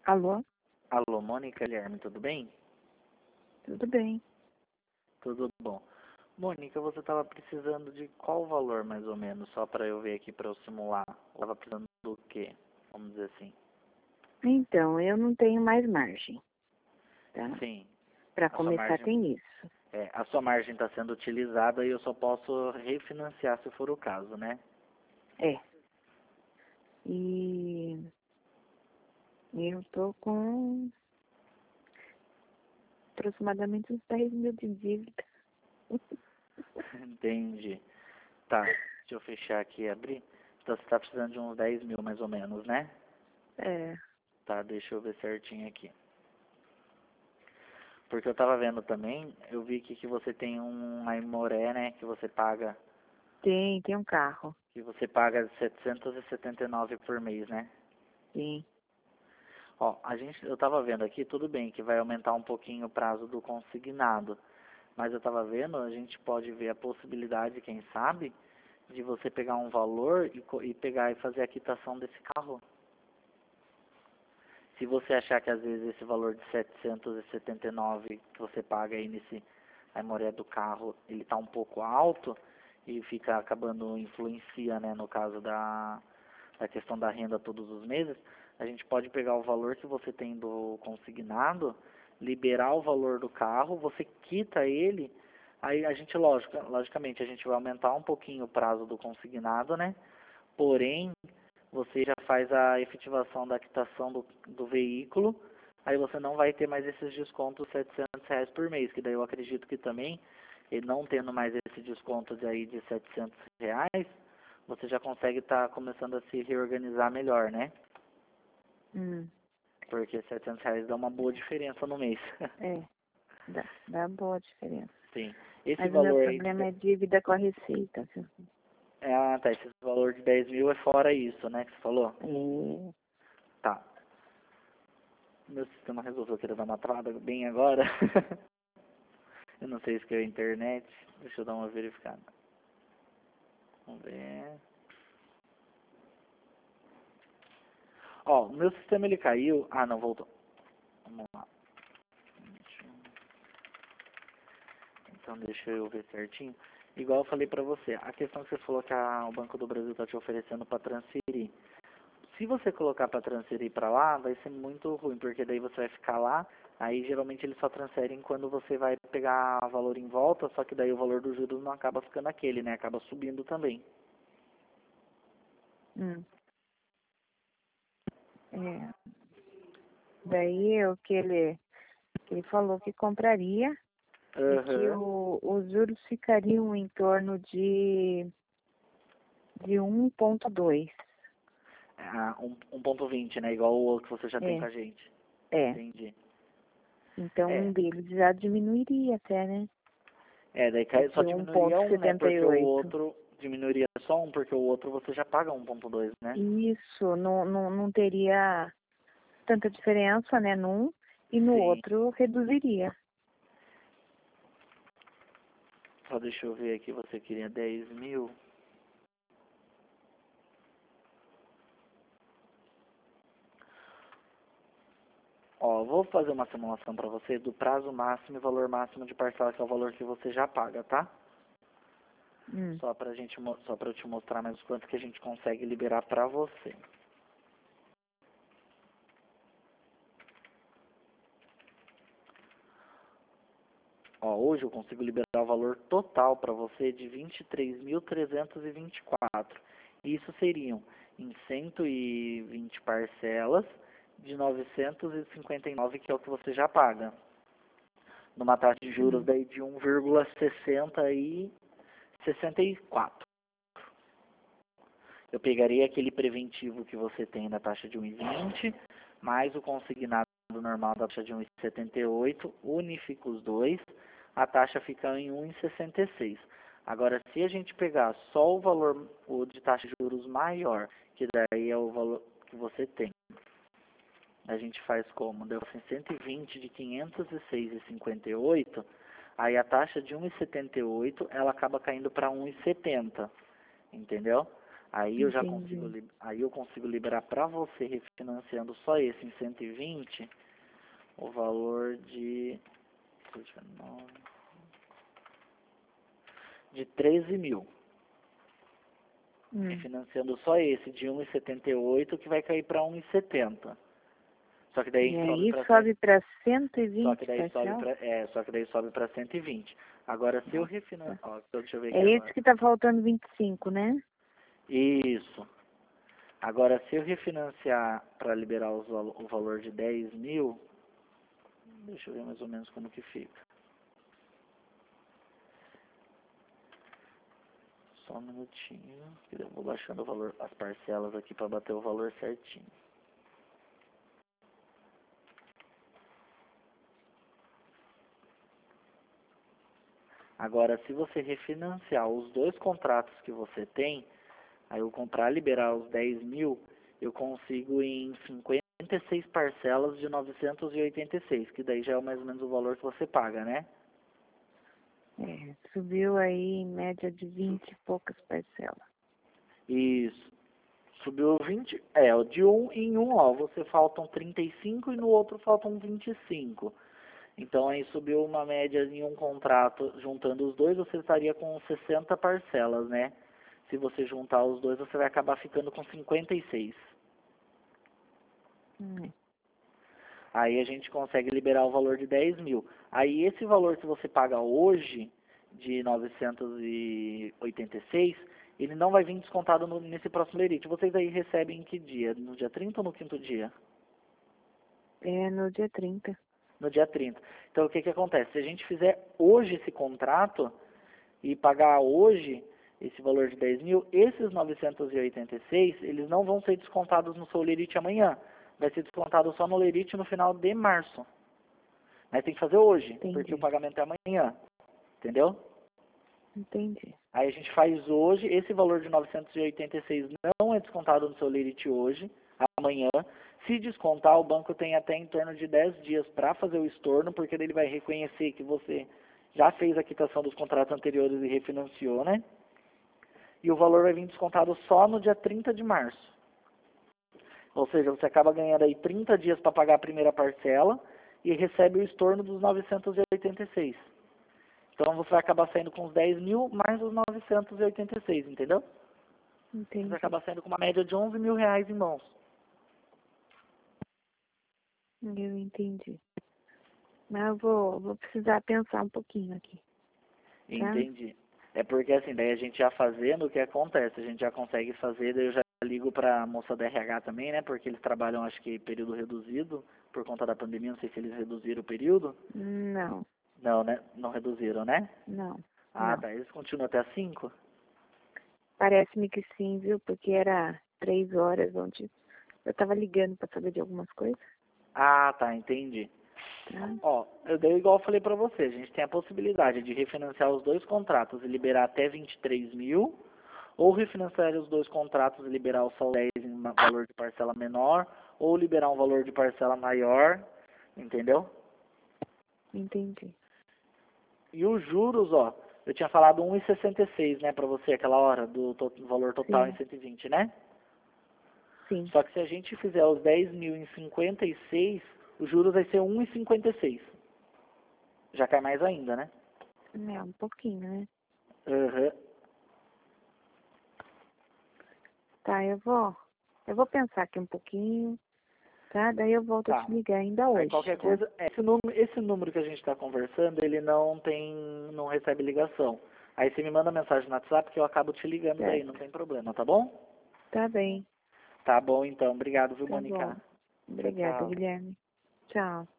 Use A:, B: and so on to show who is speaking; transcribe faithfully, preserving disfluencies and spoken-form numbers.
A: Alô?
B: Alô, Mônica, Guilherme, tudo bem?
A: Tudo bem.
B: Tudo bom. Mônica, você estava precisando de qual valor, mais ou menos, só para eu ver aqui para eu simular? Estava precisando do quê? Vamos dizer assim.
A: Então, eu não tenho mais margem, tá?
B: Sim,
A: Para
B: a sua
A: começar
B: margem,
A: tem isso.
B: é, a sua margem está sendo utilizada e eu só posso refinanciar se for o caso, né?
A: É. E eu tô com aproximadamente uns dez mil de dívida.
B: Entendi. Tá, deixa eu fechar aqui e abrir. Então você está precisando de uns dez mil, mais ou menos, né?
A: É.
B: Tá, deixa eu ver certinho aqui. Porque eu tava vendo também, eu vi que, que você tem um Aimoré, né, que você paga,
A: Tem, tem um carro.
B: que você paga setecentos e setenta e nove por mês, né?
A: Sim.
B: Ó, a gente, eu tava vendo aqui, tudo bem que vai aumentar um pouquinho o prazo do consignado, mas eu tava vendo, a gente pode ver a possibilidade, quem sabe, de você pegar um valor e, co- e pegar e fazer a quitação desse carro. Se você achar que às vezes esse valor de setecentos e setenta e nove que você paga aí nesse Aimoré do carro, ele está um pouco alto e fica acabando influencia, né, no caso da, da questão da renda todos os meses, a gente pode pegar o valor que você tem do consignado, liberar o valor do carro, você quita ele, aí a gente, lógico, logicamente, a gente vai aumentar um pouquinho o prazo do consignado, né? Porém, você já faz a efetivação da quitação do, do veículo, aí você não vai ter mais esses descontos de setecentos reais por mês, que daí eu acredito que também, ele não tendo mais esse desconto de, aí de setecentos reais, você já consegue estar começando a se reorganizar melhor, né?
A: Hum.
B: Porque setecentos reais dá uma boa diferença no mês.
A: É. Dá, dá boa diferença.
B: Sim. Esse
A: Mas o meu
B: valor aí
A: problema
B: de...
A: é dívida com a receita, viu?
B: Ah, tá. Esse valor de dez mil é fora isso, né? Que você falou?
A: É.
B: Tá. Meu sistema resolveu querer dar uma travada bem agora. Eu não sei se que é a internet. Deixa eu dar uma verificada. Vamos ver. Ó, o meu sistema ele caiu. Ah, não, voltou. Vamos lá. Deixa eu- Então deixa eu ver certinho. Igual eu falei pra você, a questão que você falou que a- o Banco do Brasil tá te oferecendo para transferir. Se você colocar para transferir para lá, vai ser muito ruim, porque daí você vai ficar lá, aí geralmente eles só transferem quando você vai pegar valor em volta, só que daí o valor do juros não acaba ficando aquele, né? Acaba subindo também.
A: Hum. É. Daí o que ele, que ele falou que compraria e que
B: Aham.
A: o, os juros ficariam em torno de, de um ponto dois.
B: Ah, um, um ponto vinte, né? Igual o que você já tem com
A: É,
B: a gente.
A: é.
B: Entendi.
A: Então
B: É,
A: um deles já diminuiria até, né?
B: é, daí
A: O
B: cai- só
A: de um
B: diminuiria
A: ponto
B: um, né?
A: setenta e
B: Porque o
A: oito.
B: outro diminuiria só um, porque o outro você já paga um ponto dois, né?
A: Isso, não, não, não teria tanta diferença, né, num, e no
B: Sim.
A: outro reduziria.
B: Só deixa eu ver aqui, você queria dez mil. Ó, vou fazer uma simulação para você do prazo máximo e valor máximo de parcela, que é o valor que você já paga, tá?
A: Hum.
B: Só pra gente, mo- só para eu te mostrar mais o quanto que a gente consegue liberar pra você. Ó, hoje eu consigo liberar o valor total para você de vinte e três mil trezentos e vinte e quatro. Isso seriam em cento e vinte parcelas de novecentos e cinquenta e nove, que é o que você já paga. Numa taxa de juros
A: Hum.
B: daí de um vírgula sessenta e sessenta e quatro. Eu pegaria aquele preventivo que você tem da taxa de um vírgula vinte, mais o consignado normal da taxa de um vírgula setenta e oito, unifica os dois, a taxa fica em um vírgula sessenta e seis. Agora, se a gente pegar só o valor o de taxa de juros maior, que daí é o valor que você tem, a gente faz como? Deu assim, cento e vinte de quinhentos e seis vírgula cinquenta e oito, aí a taxa de um vírgula setenta e oito, ela acaba caindo para um vírgula setenta, entendeu? Aí eu já
A: Entendi.
B: consigo, li- aí eu consigo liberar para você, refinanciando só esse em cento e vinte, o valor de, deixa eu ver, nove, de treze mil.
A: Hum.
B: Refinanciando só esse de um e setenta e oito, que vai cair para um e setenta. Só que daí
A: E
B: sobe
A: aí
B: para
A: sobe para cento e
B: só que
A: vinte
B: daí sobe
A: parcela?
B: para é, só que daí sobe para cento e vinte. Agora se eu refinanciar,
A: Nossa.
B: ó, então, deixa eu ver
A: É
B: aqui
A: esse
B: agora.
A: que tá faltando vinte e cinco, né?
B: Isso. Agora se eu refinanciar para liberar os, valo- o valor de dez mil, deixa eu ver mais ou menos como que fica. Só um minutinho, que eu vou baixando o valor, as parcelas aqui para bater o valor certinho. Agora, se você refinanciar os dois contratos que você tem, aí eu comprar liberar os dez mil, eu consigo em cinquenta e seis parcelas de novecentos e oitenta e seis, que daí já é mais ou menos o valor que você paga, né?
A: É, subiu aí em média de vinte e poucas parcelas.
B: Isso. Subiu vinte, é, o de um em um, ó, você faltam trinta e cinco e no outro faltam vinte e cinco. Então aí subiu uma média em um contrato, juntando os dois, você estaria com sessenta parcelas, né? Se você juntar os dois, você vai acabar ficando com cinquenta e seis.
A: Hum.
B: Aí a gente consegue liberar o valor de dez mil. Aí esse valor que você paga hoje, de novecentos e oitenta e seis, ele não vai vir descontado no, nesse próximo lerite. Vocês aí recebem em que dia? No dia trinta ou no quinto dia?
A: É no dia trinta.
B: No dia trinta. Então o que que acontece? Se a gente fizer hoje esse contrato e pagar hoje esse valor de dez mil, esses novecentos e oitenta e seis, eles não vão ser descontados no seu lerite amanhã. Vai ser descontado só no lerite no final de março. Mas tem que fazer hoje, porque o
A: Entendi.
B: pagamento é amanhã. Entendeu?
A: Entendi.
B: Aí a gente faz hoje, esse valor de novecentos e oitenta e seis não é descontado no seu lerite hoje, amanhã. Se descontar, o banco tem até em torno de dez dias para fazer o estorno, porque daí ele vai reconhecer que você já fez a quitação dos contratos anteriores e refinanciou, né? E o valor vai vir descontado só no dia trinta de março. Ou seja, você acaba ganhando aí trinta dias para pagar a primeira parcela e recebe o estorno dos novecentos e oitenta e seis. Então você vai acabar saindo com os dez mil mais os novecentos e oitenta e seis, entendeu? Você
A: Entendi.
B: acaba saindo com uma média de onze mil reais em mãos.
A: Eu entendi. Mas eu vou, vou precisar pensar um pouquinho aqui. Tá?
B: Entendi. É porque assim, daí a gente já fazendo, o que acontece? A gente já consegue fazer, daí eu já ligo para a moça da R H também, né? Porque eles trabalham, acho que, período reduzido, por conta da pandemia, não sei se eles reduziram o período.
A: Não,
B: Não, né? Não reduziram, né?
A: não,
B: Ah,
A: não.
B: tá. Eles continuam até as cinco?
A: Parece-me que sim, viu? Porque era três horas onde eu tava ligando para saber de algumas coisas.
B: Ah, tá, entendi.
A: Tá?
B: Ó, eu dei igual eu falei pra você, a gente tem a possibilidade de refinanciar os dois contratos e liberar até vinte e três mil, ou refinanciar os dois contratos e liberar o só dez em um valor de parcela menor, ou liberar um valor de parcela maior, entendeu?
A: Entendi.
B: E os juros, ó, eu tinha falado um e sessenta e seis, né, pra você aquela hora, do to valor total em
A: Sim,
B: cento e vinte, né?
A: sim.
B: Só que se a gente fizer os dez mil em cinquenta e seis, os juros vai ser um e cinquenta e seis. Já cai mais ainda, né?
A: É, um pouquinho, né?
B: Aham.
A: Tá, eu vou, eu vou pensar aqui um pouquinho, tá? Daí eu volto a
B: Tá.
A: te ligar ainda
B: Aí
A: hoje,
B: qualquer
A: tá?
B: coisa, esse número, esse número que a gente está conversando, ele não tem, não recebe ligação. Aí você me manda mensagem no WhatsApp que eu acabo te ligando daí, não
A: Certo.
B: tem problema, tá bom?
A: Tá bem,
B: Tá bom então, obrigado, viu,
A: tá bom.
B: Mônica? Tchau,
A: Obrigada,
B: tchau.
A: Guilherme. Tchau.